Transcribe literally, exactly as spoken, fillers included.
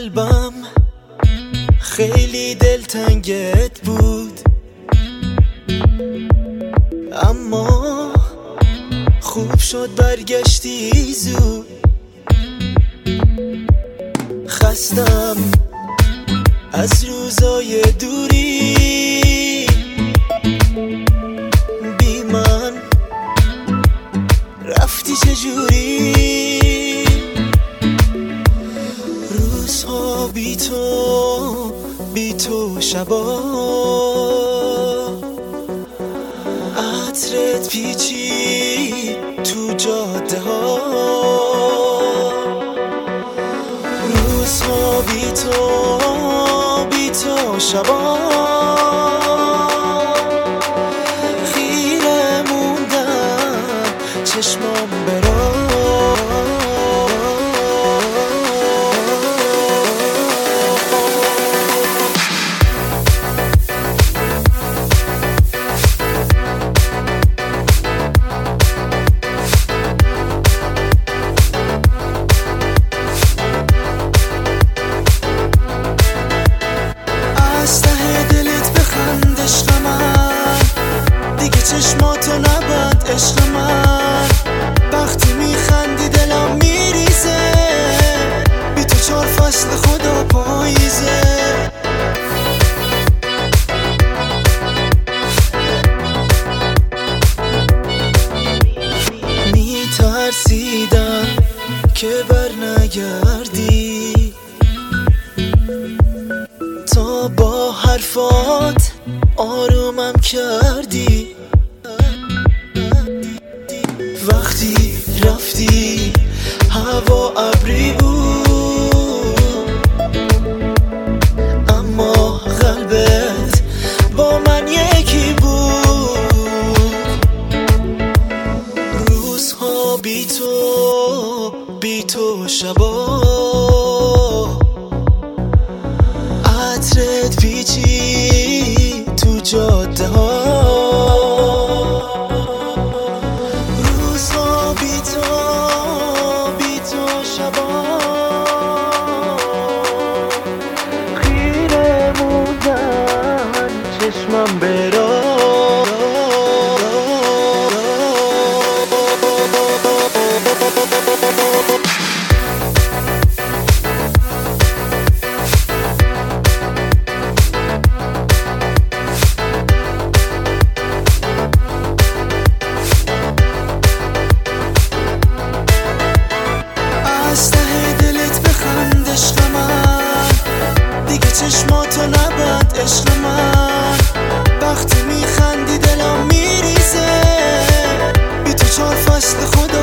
قلبم خیلی دلتنگت بود، اما خوب شد برگشتی زود. خستم از روزای دوری، بی من رفتی چجوری؟ روزها بی تو، بی تو شبا عطرت پیچی تو جاده ها. روزها بی تو، بی تو شبا خیره موندم چشمام برا. چشماتو نبند عشق من، وقتی میخندی دلم میریزه، بی تو چهار فصل خدا پاییزه. میترسیدم که بر نگردی، تا با حرفات آرومم کردی. وقتی رفتی هوا ابری بود، اما قلبت با من یکی بود. روزها بی تو، بی تو شبا عطرت پیچی تو جاده ها. چشمم برا از ته دلت بخند عشق من، دیگه چشماتو نبند عشق من، وقتی میخندی دلم میریزه، بی تو چهار فصل خدا